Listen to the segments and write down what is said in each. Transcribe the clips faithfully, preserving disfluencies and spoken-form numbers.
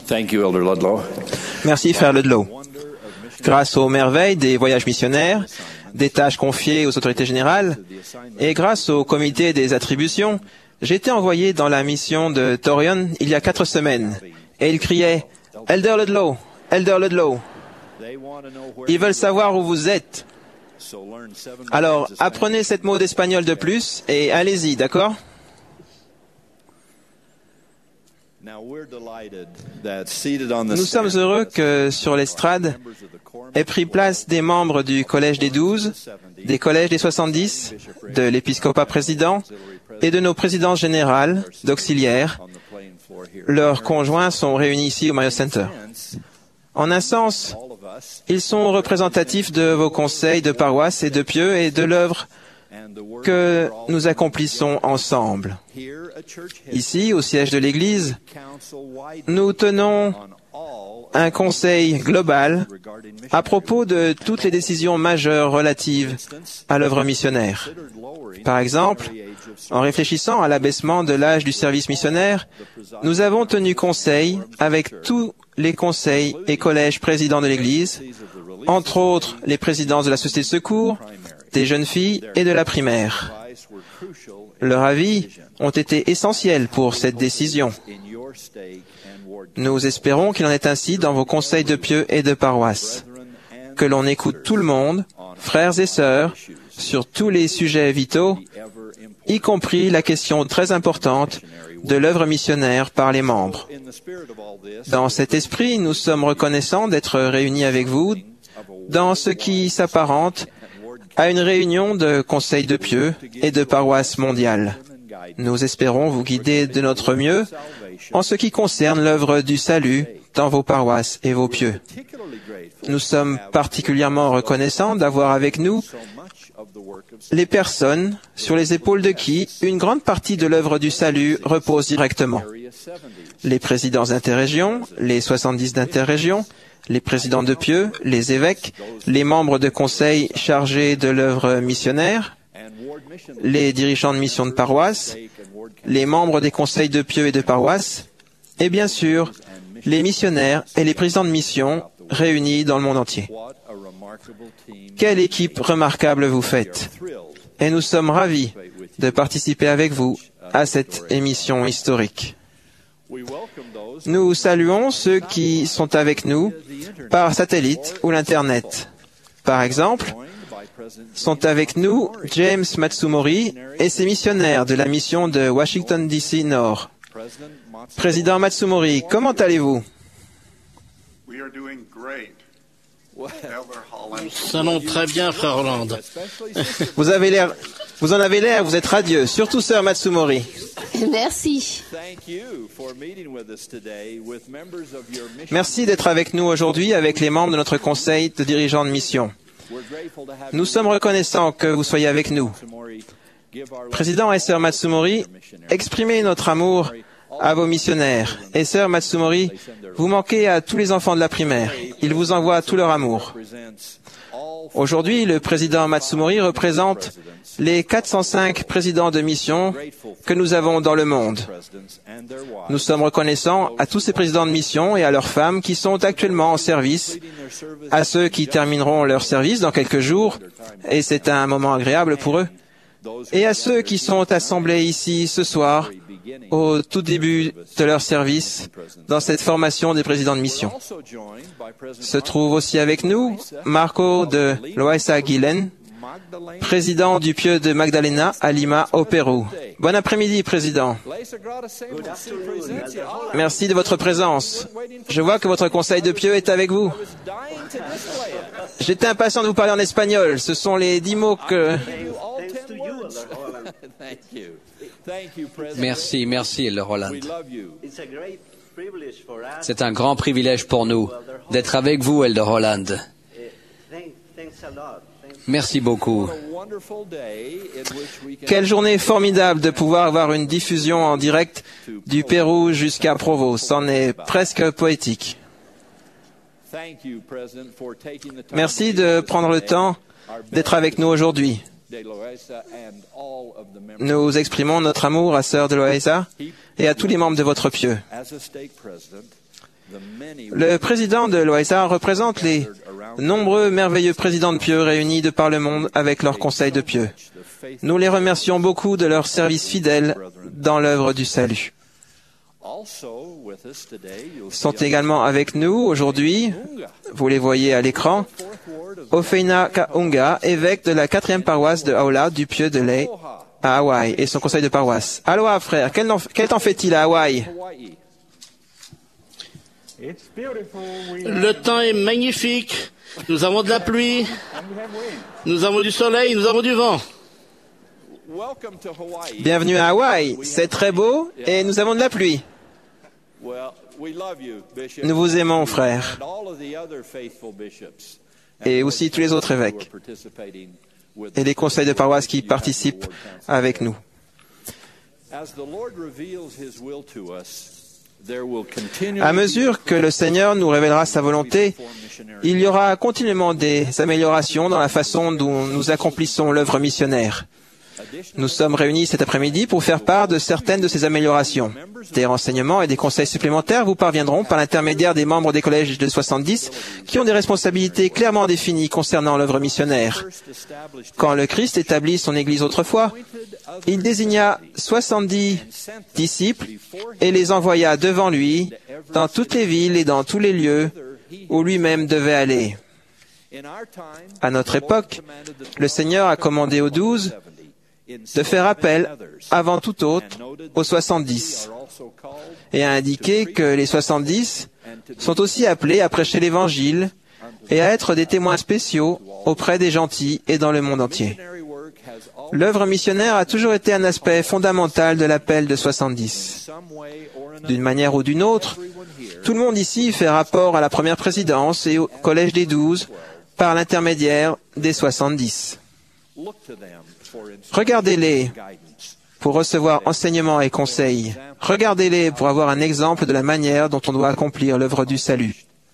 Thank you, Elder Ludlow. Merci, frère Ludlow. Grâce aux merveilles des voyages missionnaires, des tâches confiées aux autorités générales, et grâce au comité des attributions, j'ai été envoyé dans la mission de Torion il y a quatre semaines. Et ils criaient « Elder Ludlow, Elder Ludlow ». Ils veulent savoir où vous êtes. Alors, apprenez sept mots d'espagnol de plus et allez-y, d'accord ? Nous sommes heureux que sur l'estrade aient pris place des membres du Collège des douze, des Collèges des soixante-dix, de l'épiscopat président et de nos présidences générales, d'auxiliaires. Leurs conjoints sont réunis ici au Marriott Center. En un sens, ils sont représentatifs de vos conseils de paroisse et de pieux et de l'œuvre que nous accomplissons ensemble. Ici, au siège de l'Église, nous tenons un conseil global à propos de toutes les décisions majeures relatives à l'œuvre missionnaire. Par exemple, en réfléchissant à l'abaissement de l'âge du service missionnaire, nous avons tenu conseil avec tous les conseils et collèges présidents de l'Église, entre autres les présidences de la Société de secours, des jeunes filles et de la primaire. Leurs avis ont été essentiels pour cette décision. Nous espérons qu'il en est ainsi dans vos conseils de pieux et de paroisse, que l'on écoute tout le monde, frères et sœurs, sur tous les sujets vitaux, y compris la question très importante de l'œuvre missionnaire par les membres. Dans cet esprit, nous sommes reconnaissants d'être réunis avec vous dans ce qui s'apparente à une réunion de conseils de pieux et de paroisses mondiales. Nous espérons vous guider de notre mieux en ce qui concerne l'œuvre du salut dans vos paroisses et vos pieux. Nous sommes particulièrement reconnaissants d'avoir avec nous les personnes sur les épaules de qui une grande partie de l'œuvre du salut repose directement. Les présidents d'interrégion, les soixante-dix d'interrégion, les présidents de pieux, les évêques, les membres de conseils chargés de l'œuvre missionnaire, les dirigeants de mission de paroisse, les membres des conseils de pieux et de paroisse, et bien sûr, les missionnaires et les présidents de mission réunis dans le monde entier. Quelle équipe remarquable vous faites! Et nous sommes ravis de participer avec vous à cette émission historique. Nous saluons ceux qui sont avec nous par satellite ou l'Internet. Par exemple, sont avec nous James Matsumori et ses missionnaires de la mission de Washington D C Nord. Président Matsumori, comment allez-vous? Nous allons très bien, frère Holland. Vous avez l'air, vous en avez l'air, vous êtes radieux, surtout sœur Matsumori. Merci. Merci d'être avec nous aujourd'hui avec les membres de notre conseil de dirigeants de mission. Nous sommes reconnaissants que vous soyez avec nous. Président et sœur Matsumori, exprimez notre amour à vos missionnaires. Et sœur Matsumori, vous manquez à tous les enfants de la primaire. Ils vous envoient tout leur amour. Aujourd'hui, le président Matsumori représente les quatre cent cinq présidents de mission que nous avons dans le monde. Nous sommes reconnaissants à tous ces présidents de mission et à leurs femmes qui sont actuellement en service, à ceux qui termineront leur service dans quelques jours, et c'est un moment agréable pour eux, et à ceux qui sont assemblés ici ce soir, au tout début de leur service, dans cette formation des présidents de mission. Se trouve aussi avec nous Marco de Loaiza Guilén, président du pieux de Magdalena à Lima, au Pérou. Bon après-midi, président. Merci de votre présence. Je vois que votre conseil de pieux est avec vous. J'étais impatient de vous parler en espagnol. Ce sont les dix mots que... Merci, merci, Elder Holland. C'est un grand privilège pour nous d'être avec vous, Elder Holland. Merci beaucoup. Quelle journée formidable de pouvoir avoir une diffusion en direct du Pérou jusqu'à Provo. C'en est presque poétique. Merci de prendre le temps d'être avec nous aujourd'hui. Nous exprimons notre amour à sœur de Loaiza et à tous les membres de votre pieux. Le président de l'O S A représente les nombreux merveilleux présidents de pieux réunis de par le monde avec leur conseil de pieux. Nous les remercions beaucoup de leur service fidèle dans l'œuvre du salut. Sont également avec nous aujourd'hui, vous les voyez à l'écran, Ofeina Kaunga, évêque de la quatrième paroisse de Aula du pieux de Ley à Hawaï et son conseil de paroisse. Aloha frère, quel, quel temps fait-il à Hawaï? Le temps est magnifique. Nous avons de la pluie, nous avons du soleil, nous avons du vent. Bienvenue à Hawaï, c'est très beau et nous avons de la pluie. Nous vous aimons, frère, et aussi tous les autres évêques et les conseils de paroisse qui participent avec nous. À mesure que le Seigneur nous révélera sa volonté, il y aura continuellement des améliorations dans la façon dont nous accomplissons l'œuvre missionnaire. Nous sommes réunis cet après-midi pour faire part de certaines de ces améliorations. Des renseignements et des conseils supplémentaires vous parviendront par l'intermédiaire des membres des collèges de soixante-dix qui ont des responsabilités clairement définies concernant l'œuvre missionnaire. Quand le Christ établit son Église autrefois, il désigna soixante-dix disciples et les envoya devant lui dans toutes les villes et dans tous les lieux où lui-même devait aller. À notre époque, le Seigneur a commandé aux douze de faire appel, avant tout autre, aux soixante-dix, et a indiqué que les soixante-dix sont aussi appelés à prêcher l'Évangile et à être des témoins spéciaux auprès des gentils et dans le monde entier. L'œuvre missionnaire a toujours été un aspect fondamental de l'appel de soixante-dix. D'une manière ou d'une autre, tout le monde ici fait rapport à la première présidence et au collège des douze par l'intermédiaire des soixante-dix. Regardez-les pour recevoir enseignement et conseils. Regardez-les pour avoir un exemple de la manière dont on doit accomplir l'œuvre du salut.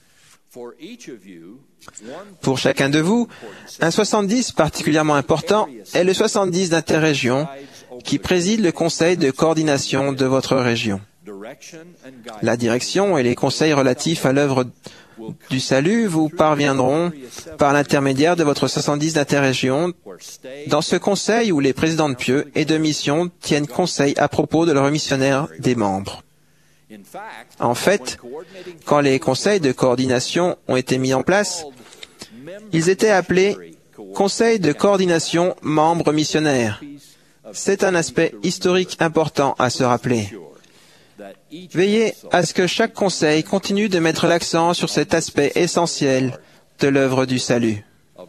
Pour chacun de vous, un soixante-dix particulièrement important est le soixante-dix d'interrégion qui préside le conseil de coordination de votre région. La direction et les conseils relatifs à l'œuvre du salut vous parviendront par l'intermédiaire de votre soixante-dix d'interrégion dans ce conseil où les présidents de pieux et de mission tiennent conseil à propos de leur missionnaire des membres. En fait, quand les conseils de coordination ont été mis en place, ils étaient appelés conseils de coordination membres missionnaires. C'est un aspect historique important à se rappeler. Veillez à ce que chaque conseil continue de mettre l'accent sur cet aspect essentiel de l'œuvre du salut.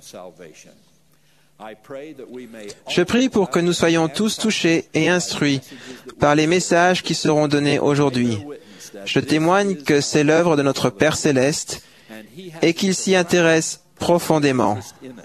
Je prie pour que nous soyons tous touchés et instruits par les messages qui seront donnés aujourd'hui. Je témoigne que c'est l'œuvre de notre Père Céleste et qu'il s'y intéresse profondément.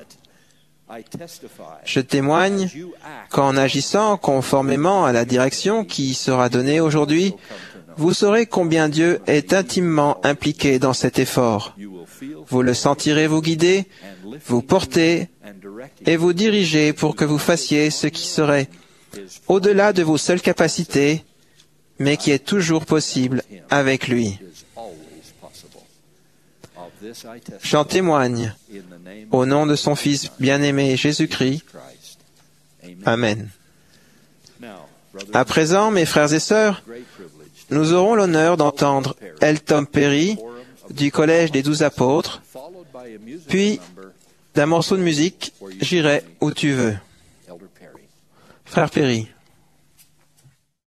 Je témoigne qu'en agissant conformément à la direction qui sera donnée aujourd'hui, vous saurez combien Dieu est intimement impliqué dans cet effort. Vous le sentirez vous guider, vous porter et vous diriger pour que vous fassiez ce qui serait au-delà de vos seules capacités, mais qui est toujours possible avec lui. J'en témoigne au nom de son Fils bien-aimé Jésus-Christ. Amen. À présent, mes frères et sœurs, nous aurons l'honneur d'entendre Elton Perry du Collège des Douze Apôtres, puis d'un morceau de musique, J'irai où tu veux. Frère Perry.